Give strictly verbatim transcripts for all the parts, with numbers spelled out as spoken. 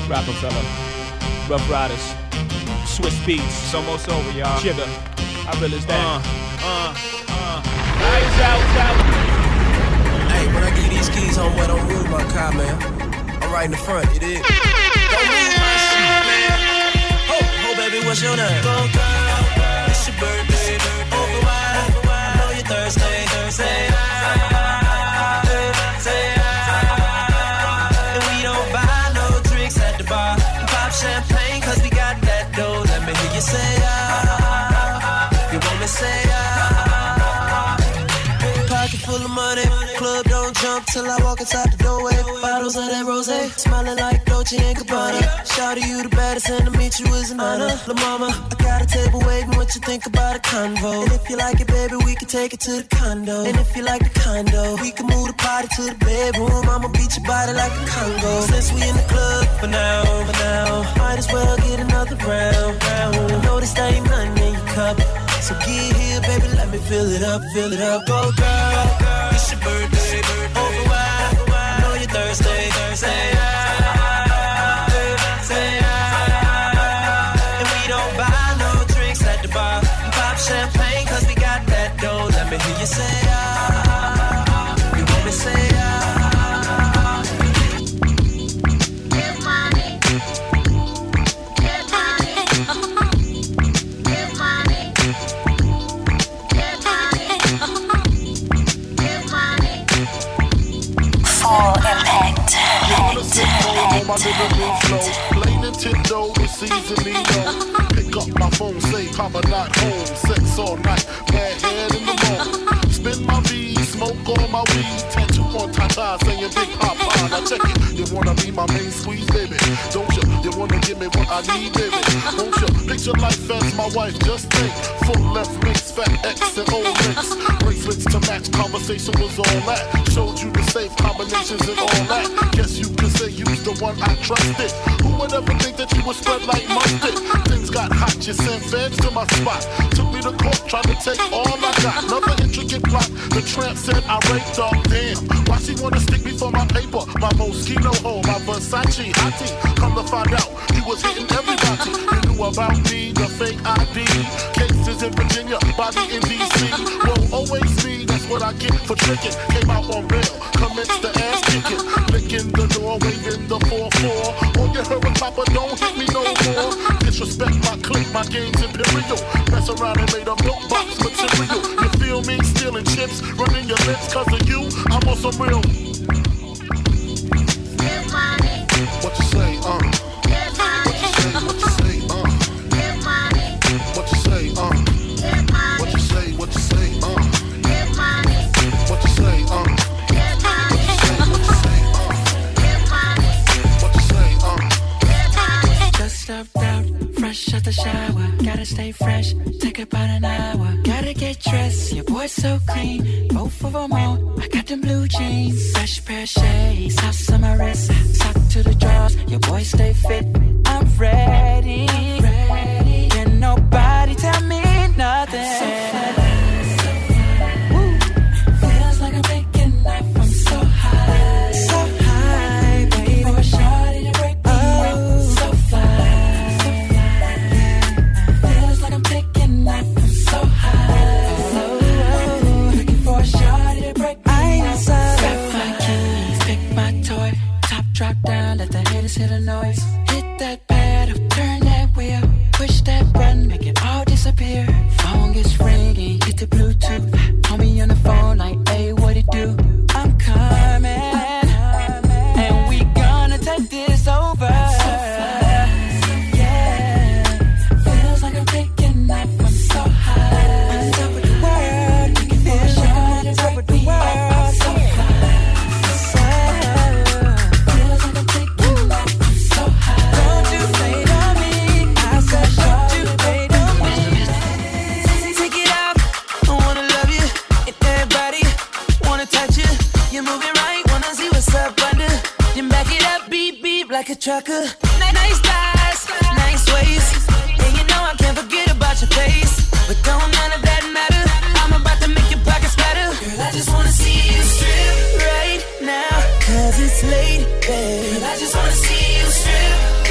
Rockefeller, Rough Riders, Swiss Beats. It's almost over, y'all. Jigga, how real is that? Uh, uh, uh. Eyes out, out. Hey, when I give these keys, homeboy, don't move my car, man. I'm right in the front, it is. Don't move my shit, man. Ho, ho, baby, what's your name? Go, girl, it's your birthday. Over wide, I know you're Thursday, Thursday. And we don't buy no drinks at the bar. Pop champagne, cause we got that dough. Let me hear you say, ah. You want me say, ah. Pocket full of money. Club don't jump till I walk inside the doorway. Bottles of that rosé, smiling like Dolce and Gabbana. Shawty, you the baddest, and to meet you is an honor. La mama, I got a table waiting. What you think about a convo? And if you like it, baby, we can take it to the condo. And if you like the condo, we can move the party to the bedroom. I'ma beat your body like a Congo. Since we in the club for now, for now, might as well get another round. round. I know this ain't nothing in your cup, so get here, baby, let me fill it up, fill it up. Go, girl, it's your birthday. Over wide, I know you're Thursday, Thursday. Say ah, and we don't buy no drinks at the bar. Pop champagne, cause we got that dough. Let me hear you say ah. You want me say ah. Get money. Get money. Get money. Get money. Get money. Full impact. On my delivery flow, play Nintendo with season me low. Pick up my phone, say Papa not home. Sex all night, bad head in the morning. Spin my V, smoke all my weed. Tattoo on Tata, saying Big Papa. Now check it, you wanna be my main squeeze, baby? Don't you? You wanna give me what I need, baby? Won't you? Picture life as my wife, just think. Full left mix, fat X and old mix. Bracelets to match, conversation was all that. Showed you the safe combinations and all that. Guess you could say you's the one I trusted. Who would ever think that you would spread like mustard? Things got hot, you sent feds to my spot. Took me to court, tried to take all I got. Another intricate plot, the tramp said I raped her. Damn, why she wanna stick me for my paper? My Moschino hole, my Versace hottie. Come to find out, you was hitting everybody. You knew about me, the fake I D. Cases in Virginia, body in D C. Won't always be, that's what I get for tricking. Came out on bail, commenced the ass kicking. Licking the door, waving the four four. Or you heard a Papa, don't hit me no more. Disrespect my clique, my game's imperial. Mess around and made a milk box material. You feel me? Stealing chips, running your lips cause of you. I'm on some real. Get money. What you say, uh? Get money. What you say, uh? Get money. What you say, uh? Get money. What you say, what you say, uh? Get money. What you say, uh? Get money. What you say, uh? Get money. What you say, uh? Get money. Just stepped out, fresh out the shower. Gotta stay fresh, take about an hour. Gotta get dressed, your boy's so clean. Both of them on, I got them blue jeans. Fresh pair of shades, house on my wrist. Sock to the drawers, your boy stay fit. I'm ready, I'm ready. Can nobody tell me nothing. So fly, woo. Feels like I'm taking off, I'm so high. So high, baby. For a shawty to break me oh. So fly, so fly. Feels like I'm taking off, I'm so high. Oh, looking for a shawty to break me I so grab my keys, pick my toy. Top drop down, let the haters hear the noise. Hit that pedal, turn that wheel. Push that button, make it all disappear. Phone gets ringing, hit the Bluetooth. Call me on the phone like, hey, what it do? I'm coming, and we gonna take this over. Yeah, feels like I'm taking off, I'm so high. On top of the world, looking for a shot on top of the world. So feels like I'm taking off, I'm so high. Don't you wait on me, I said don't you wait on me. Take it out, I wanna love you, and everybody wanna touch you. You're moving right, wanna see what's up under. Then back it up, beep beep like a trucker. Nice thighs, nice waist, and you know I can't forget about your face. But don't none of that matter, I'm about to make your pockets better. Girl, I just wanna see you strip right now, cause it's late, babe. Girl, I just wanna see you strip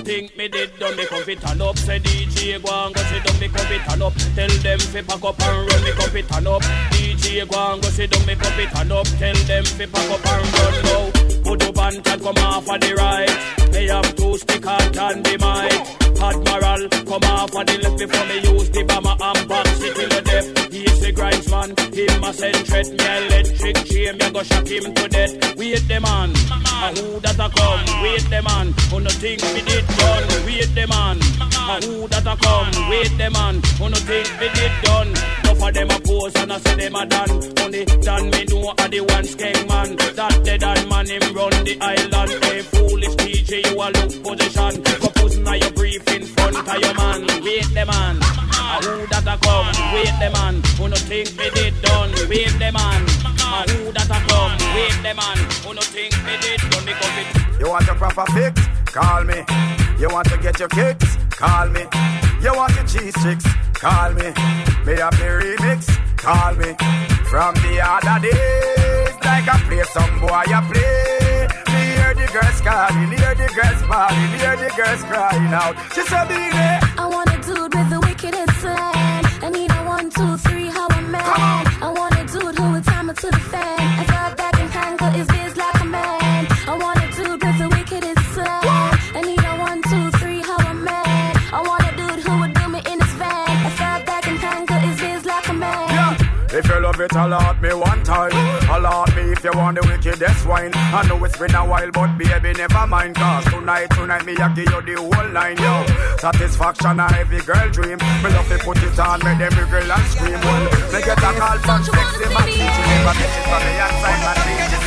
think me did done. Me come fit turn up. Say D J go and go sit down. Me come fit turn up. Tell them fi pack up and run. Me come fit turn up. D J go and go sit down. Me come fit turn up. Tell them fi pack up and run now. Put up and come off of the right. They have two stick out and the mic. Admiral, come off of the left before me use the bomber and box it in the depth. He's the grinds man, him a send threat. Me electric chain, me go shock him to death. Wait the man, a who that a come? Wait the man, who no think we did done? Wait the man, a who that a come? Wait the man, who no think we did done? Enough of them a pose and I say them a done. Only done me know a the one skeng man. That dead and man him run the island. Hey foolish D J, you a look position. Go pussy now your brief in front of your man. Wait the man, a who that a come? Wait the man, who no think me did done? Wait the man, a who that a come? Wait the man, who no think me did done? Because it. You want a proper fix? Call me. You want to get your kicks? Call me. You want your cheese sticks? Call me. Me have the remix? Call me. From the other days, like I play some boy, I play. Me hear the girls calling, hear the girls bawling, hear the girls crying out. She said, "Be there." I want a dude with the wickedest slang. I need a one, two, three, how a man. I want a dude who would time it to the fan. I thought back and tangle his biz like a man. I want a dude with the wickedest slang. I need a one, two, three, how a man. I want a dude who would do me in his van. I thought back and tangle his biz like a man. Yeah. If you love it, allot me one time. Allot me if you want the wickedest wine. I know it's been a while, but baby, never mind. Cause tonight, tonight, me I give you the whole line, yo. Satisfaction a every girl dream. Me love to put it on, make them wiggle and scream. Well, me get a call from sexy man. She never get it from the outside, man.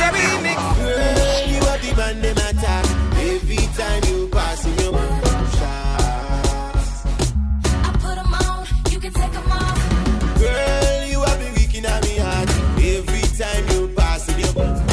Girl, you are the man, them attack. Every time you pass in your mouth shots. I put them on, you can take them off. Girl, you have been weak in me heart. Every time you pass in your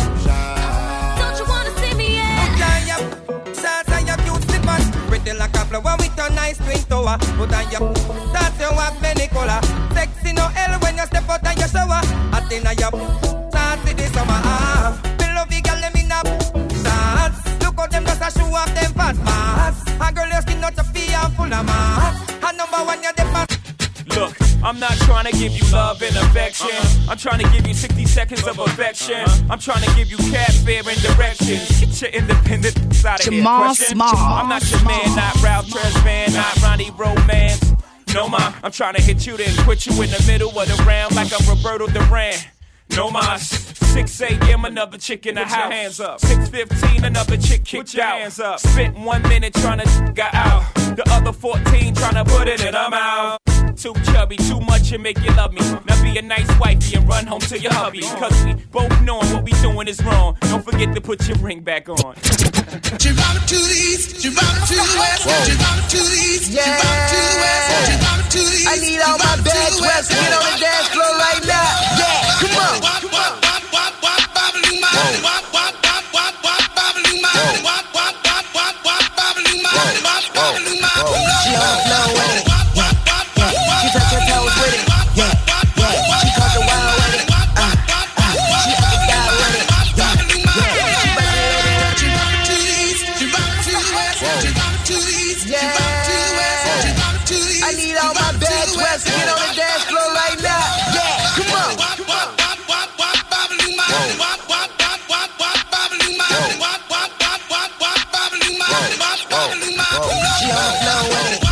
shot. Don't you wanna see me yet? Put on your shots and your cute slippers. Pretty like a flower with a nice twin tower. Put on your shots, you have many color. Sexy no hell when you step out and you shower. Hot in your shots in the summer. Ah, below the girl them in a shots. Look how them just a show off them fat mass. A girl your skin not a fee and full of mass. And number one you the pass. Look, I'm not trying to give you love and affection. Uh-huh. I'm trying to give you sixty seconds of affection. Uh-huh. I'm trying to give you cat fear and direction. Get your independent side of here. Question. I'm not your man, not Ralph Tresvant, not Ronnie Romance. No, ma, I'm trying to hit you, then put you in the middle of the round like I'm Roberto Duran. No mas, six a.m. another chick in the Put house. your hands up. six fifteen another chick kicked Put your out. hands up. Spent one minute trying to get out. The other fourteen trying to put it in, I'm out. Too chubby, too much and make you love me. Now be a nice wifey and run home to your hubby. Cause we both knowing what we doing is wrong. Don't forget to put your ring back on. She run to the east, she run to the west, she run to the east, she run to the west, she run to the east. I need all my bad west to get on the dance floor right now. Yeah, come on. What, what, what, what, what, babbling man. What, what, what, what, what, babbling man. What, what, what, what, what, babbling man. What, babbling man. She on the floor with it. She touch her toes with it. Yeah, yeah. She caught the wild with it. Uh, uh. She up the dial with it. Yeah, yeah. She bust it. She run to the east, she run to the west, she run to the east, she run to the west, she run to the east. I need all my bad west to get on the dance floor right now. Yeah, come on. What, what, what, what, what, babbling man. What, what, what, what, what, babbling man. What, what, what, what, what, babbling man. What, babbling man. She on the floor with it.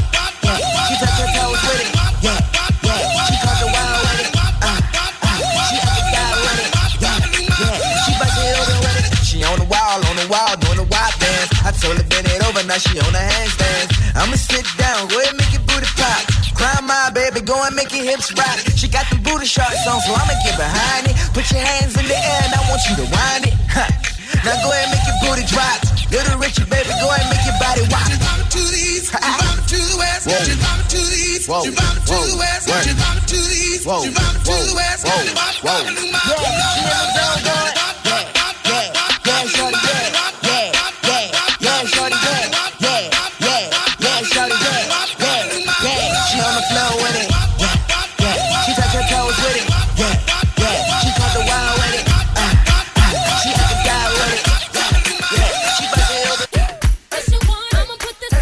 She touch her toes with it. Yeah, yeah. She caught the wild with it. Uh, uh. She up the dial with it. Yeah, yeah. She bust it over with it. She on the wall, on the wall, doing the wild dance. I told her bend it over, now she on the handstands. I'ma sit down, go ahead make your booty pop. Climb my baby, go and make your hips rock. She got the booty shorts on, so I'ma get behind it. Put your hands in the air and I want you to wind it. Huh. Now go ahead and make your booty drop. Little Richie, baby, go ahead and make your body rock. She run to the east, she run to the west, she run to the east, she run to the west, she run to the east, she run to the west. Yeah, she in the zone going. Yeah, yeah, yeah, shorty, yeah, yeah, yeah, yeah, shorty, yeah, yeah, yeah, yeah, shorty, yeah, yeah, yeah. She on the floor with it. Yeah, yeah. She touch her toes with it. Yeah, yeah. She caught the wild with it. Uh, uh. She up the dial with it. Yeah, she bust it over. What you want? I'ma put this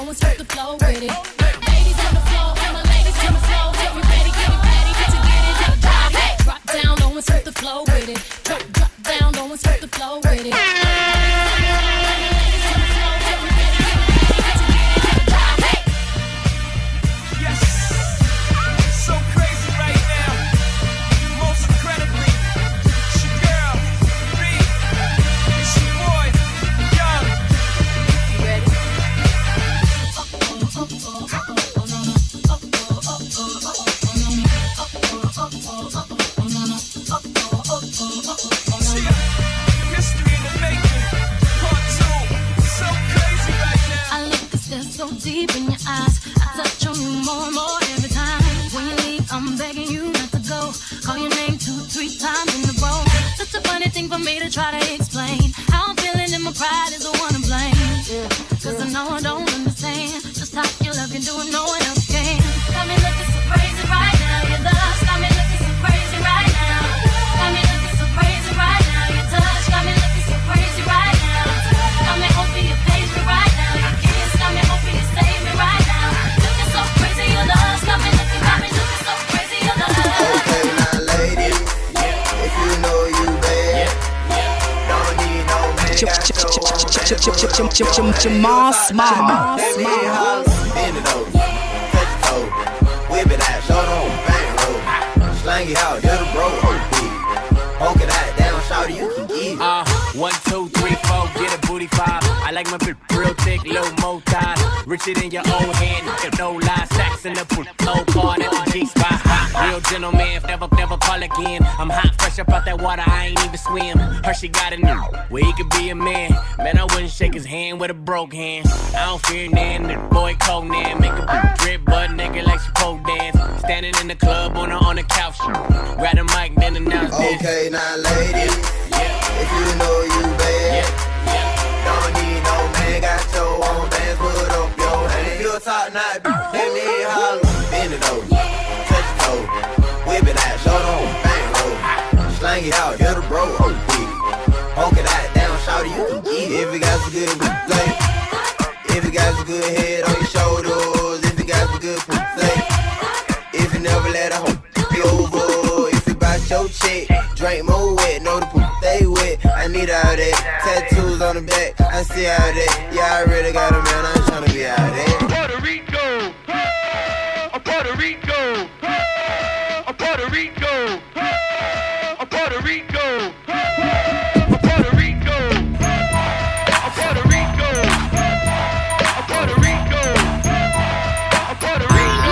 and sweep the floor with it. Ladies on the floor, and my ladies on the floor. Get me ready, get me ready, get to get it, get it, drop it. Drop down low and sweep the floor with it. Drop, drop down low and sweep the floor with it. Deep in your eyes, I touch on you more and more every time. When you leave, I'm begging you not to go. Call your name two, three times in a row. Such a funny thing for me to try to explain. How I'm feeling and my pride is the one to blame. Yeah, cause I know I don't understand just how you love can do it, no one else can. Got me looking so crazy right now. Your love got me looking so crazy right now. Got me looking so crazy right now. Your touch got me looking so crazy right now. Got me hoping you page me right now. Your kiss got me hoping you save me right now. Looking so crazy, your love got me looking, got me looking so crazy, your love. Okay, now lady, if you know you bad, don't need no man. Jamal Small. Bend it over, touch your toe, whip it out, show them bang roll, slang it out, you're the bro, poke it out, down, shout you can get it. Uh, one, two, three, four, get a booty five. I like my bitch real thick, low mo thighs. Richer than your own hand, no lie. Stacks in the pool, low part at the G spot. Real gentleman, never, never call again. I'm hot, fresh up out that water, I ain't even swim. Her, she got a new where he could be a man. Man, I wouldn't shake his hand with a broke hand. I don't fear nan, the boy Conan. Make a bitch drip, butt naked like she pole dance. Standing in the club on the, on the couch. Grab the mic, then announce this. Okay, now lady, yeah. If you know you bad, yeah. Yeah. Don't need no man, got your own dance, put up your hand. If you a top night, let me holler. Bend it over, touch your toe, whip it out, show them bang roll, slang it out, you're the bro, oh beat. Poke it out, down, shout it, you can get it. If you got some good play, if you got some good head on your shoulders, if you got some good play, if you never let a hoe be over, if you bout your chick, drink more wet, know the poop stay wet. I need all that, tattoos on the back, I see all that. Yeah, I really got a man, I'm tryna be out there. Puerto Rico, a Puerto Rico, a Puerto Rico, a Puerto Rico, a Puerto Rico, a Puerto Rico, a Puerto Rico, a Puerto Rico.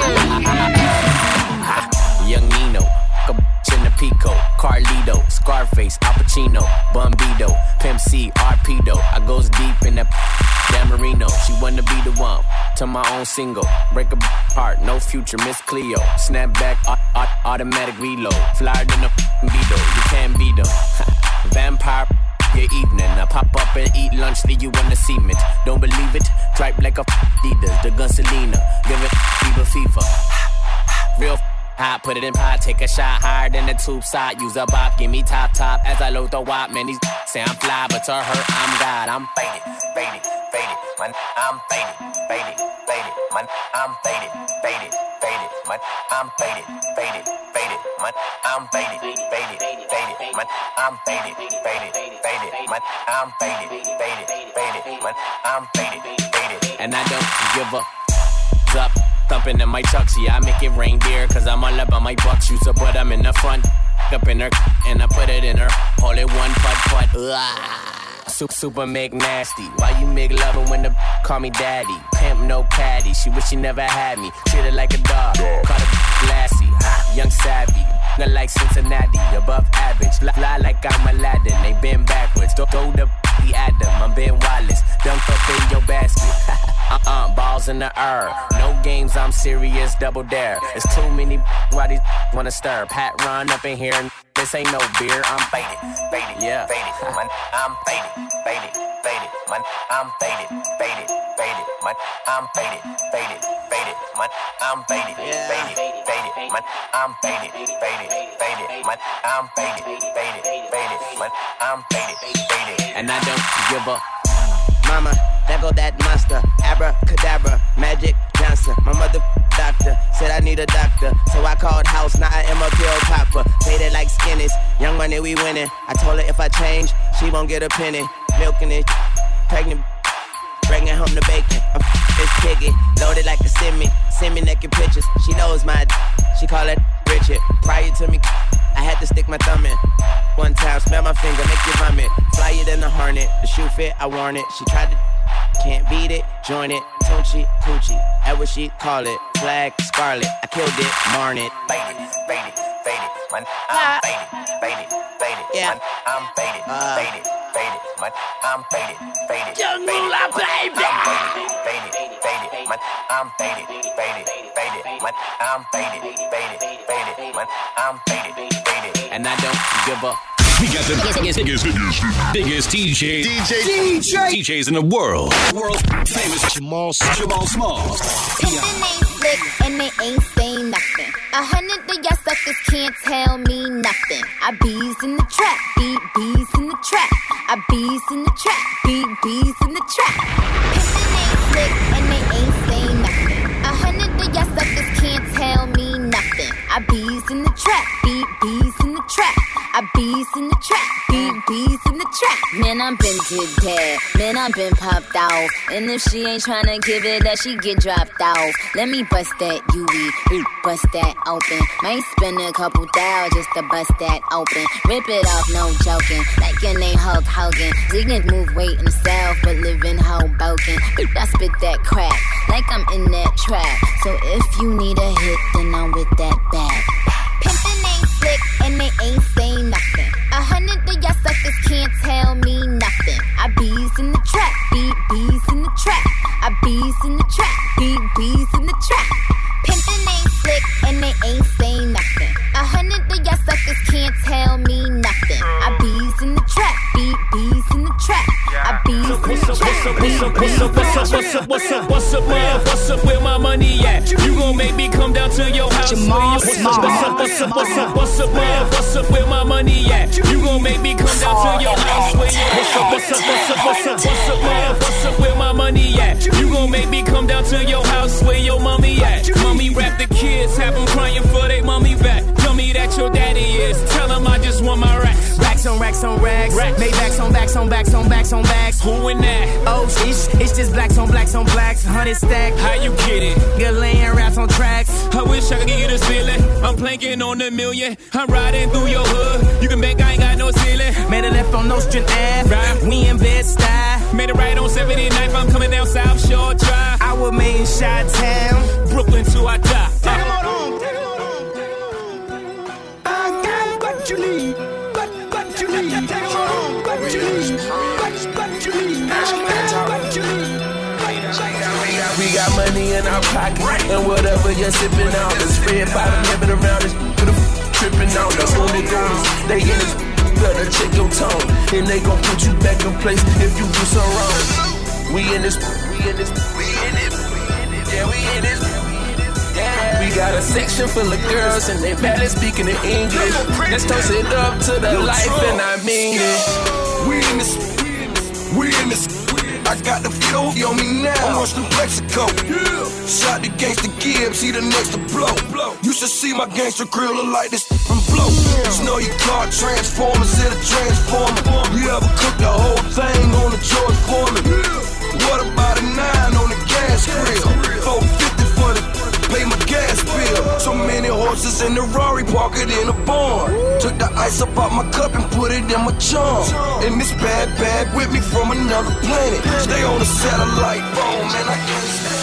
Young Nino, a bitch in the Pico, Carlito, Scarface, Al Pacino, Bumbido, Pimp C, Arpedo. I goes deep in that Dan Marino. She wanna be the one to my own single. Break a heart, no future, Miss Cleo. Snap back, au- au- automatic reload. Flyer than a Beetle, you can't beat them. Vampire, your evening. I pop up and eat lunch, leave you on the cement. Don't believe it? Tripe like a Adidas, the gun Selena. Give it fever fever. Real hot, put it in pot, take a shot higher than the tube side. Use a bop, give me top top as I load the wop. Man, these say I'm fly, but to her I'm God. I'm faded, faded, faded. Man, I'm faded, faded, faded. Man, I'm faded, faded, faded. Man, I'm faded, faded, faded. Man, I'm faded, faded, faded. Man, I'm faded, faded, faded. Man, I'm faded, faded, faded. Man, I'm faded, faded. And I don't give a up. Thumping in my chucks, yeah, I make it reindeer. Cause I'm all up on my bucks. Use a but I'm in the front. Up in her, and I put it in her. Hold it one putt putt. Ugh. Super, super make nasty. Why you make lovin' when the call me daddy? Pimp no caddy. She wish she never had me. Treat her like a dog. Call her classy. Young savvy. Not like Cincinnati. Above average. Fly, fly like I'm Aladdin. They been backwards. Throw, throw the b at them. I'm Ben Wallace. Dunk up in your basket. Uh-uh, balls in the air. No games, I'm serious, double dare. It's too many why these wanna stir. Pat run up in here and this ain't no beer. I'm faded, faded, yeah, faded. Man, I'm faded, faded, faded. Man, I'm faded, faded, faded. Man, I'm faded, faded, faded. Man, I'm faded, faded, faded. Man, I'm faded, faded, faded. Man, I'm faded, faded, faded. Man, I'm faded, faded. And I don't give a Mama, there go that monster, abracadabra. need a doctor. So I called house, now I am a pill popper. Faded like skinnies, young money we winning. I told her if I change, she won't get a penny. Milking it, pregnant, bringing home the bacon. I'm this piggy, loaded like a semi. Send me naked pictures, she knows my d- she call it Richard. Prior to me, I had to stick my thumb in. One time, smell my finger, make you vomit. Flyer than a hornet, the shoe fit, I worn it. She tried to, can't beat it, join it. Tunchi, coochie, that what she call it. Flag, scarlet, I killed it, marn it. Faded, faded, faded, man, I'm faded, faded, faded, man, I'm faded, faded, faded, man, I'm faded, faded, faded, man, baby. Faded, faded, man, I'm faded, faded, faded, man, I'm faded, faded, faded, man, I'm faded, faded, and I don't give up. We got the biggest, biggest, biggest, biggest D J, D J, D J, D Js in the world. World famous Jamal, Jamal Smalls. Pimpin' ain't slick and they ain't saying nothing. A hundred of y'all suckers can't tell me nothing. I bees in the trap, beat bees in the trap. I bees in the trap, beat bees in the trap. Pimpin' ain't slick and they ain't saying nothing. A hundred of y'all suckers can't tell me nothing. I bees in the trap, beat bees in the trap. I bees in the trap, beat bees in the trap. Man, I'm been did dead. Man, I'm been popped off. And if she ain't tryna give it up, she get dropped off. Let me bust that U E, bust that open. Might spend a couple thou just to bust that open. Rip it off, no joking. Like your name Hulk Hogan. She can move weight in the south, but live in Hoboken. I spit that crack, like I'm in that trap. So if you need a hit, then I'm with that bag. Pimpin' ain't slick and they ain't saying nothing. A hundred of y'all suckers can't tell me nothing. I bees in the trap, beat bees in the trap. I bees in the trap, beat bees in the trap. Pimpin' ain't slick and they ain't saying nothing. A hundred of y'all suckers can't tell me nothing. I bees in the trap, beat bees in the trap. I bees in the trap. What's up, what's up, what's up, what's up, what's up, what's up, what's up, man? What's up, where my money at? You gon' make me come down to your house. Jamal What's up, what's up, what's up, what's up, what's up, man? What's up, where my money at? You gon' make me come down to your house. What's up, what's up, what's up, what's up, what's up, man? What's up, where my money at? You gon' make me come down to your house. Where your mommy at? Mommy rap the kids, have them crying for they mommy back. Tell me that your daddy is. Tell them I just want my racks. Racks on racks on racks. Racks. Maybachs on backs on backs on backs on backs. Who in that? Oh, it's, it's just blacks on blacks on blacks. Hundred stack. How you get it? Good laying raps on tracks. I wish I could give you this feeling. I'm planking on a million. I'm riding through your hood. You can bet I ain't got no ceiling. Made a left on Nostrand Ave. Right. We in Bed-Stuy. Made a right on seventy-ninth. I'm coming down South Shore Drive. I was made in Chi-Town. Brooklyn till I die. Take 'em on home. Take 'em on home. I got what you need. What, what you need. Take 'em on home. What you need. What, what you need. I got what you need. We got money in our pocket, and whatever you're sipping out, the spread bottom living around us, put a f- tripping out. The only goals, they in this, better check your tone, and they gon' put you back in place if you do some wrong. We in this, we in this, we in it, yeah, we in this. Yeah. We got a section full of girls, and they barely speaking in English. Let's toast it up to the life, and I mean it. We in this, we in this. I got the flow on me now. I'm on through Mexico. Yeah. Shot the gangster Gibbs, he the next to blow. blow. You should see my gangster grill look like this from blow. Yeah. Snow your car, transformers, hit a transformer. You ever cook the whole thing on the George Foreman? Yeah. What about a nine on the gas grill? four fifty for the pay my gas bill. So many horses in the Rari, park it in a barn. Took the ice up out my cup and put it in my charm. And this bad bag with me from another planet. Stay on the satellite phone, man, I can't stand.